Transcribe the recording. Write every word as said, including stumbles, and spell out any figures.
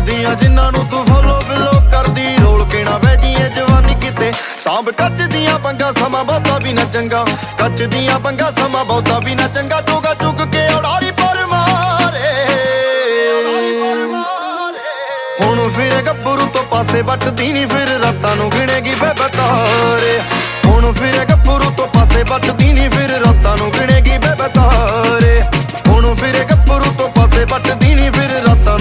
ਦੀਆਂ ਜਿਨ੍ਹਾਂ ਨੂੰ ਤੂੰ ਫੋਲੋ ਬਿਲੋ ਕਰਦੀ, ਰੋਲ ਕੇ ਨਾ ਬਹਿ ਜੀਏ ਜਵਾਨੀ ਕਿਤੇ। ਸਾਂਭ ਕੱਚ ਦੀਆਂ ਪੰਗਾ ਸਮਾਂ ਬਹੁਤਾ ਵੀ ਨਾ ਚੰਗਾ, ਕੱਚ ਦੀਆਂ ਪੰਗਾ ਸਮਾਂ ਬਹੁਤਾ ਵੀ ਨਾ ਚੰਗਾ। ਚੁਗਾ ਚੁੱਕ ਕੇ ਉਡਾਰੀ ਪਰ ਮਾਰੇ, ਹੁਣ ਫਿਰ ਗੱਭਰੂ ਤੋਂ ਪਾਸੇ ਵੱਟਦੀ ਨੀ, ਫਿਰ ਰਾਤਾਂ ਨੂੰ ਗਿਣੇਗੀ ਬੇਬੇ ਤਾਰੇ। ਹੁਣ ਫਿਰ ਗੱਭਰੂ ਤੋਂ ਪਾਸੇ ਵੱਟਦੀ ਨੀ, ਫਿਰ ਰਾਤਾਂ ਨੂੰ ਗਿਣੇਗੀ ਬੇਬੇ ਤਾਰੇ।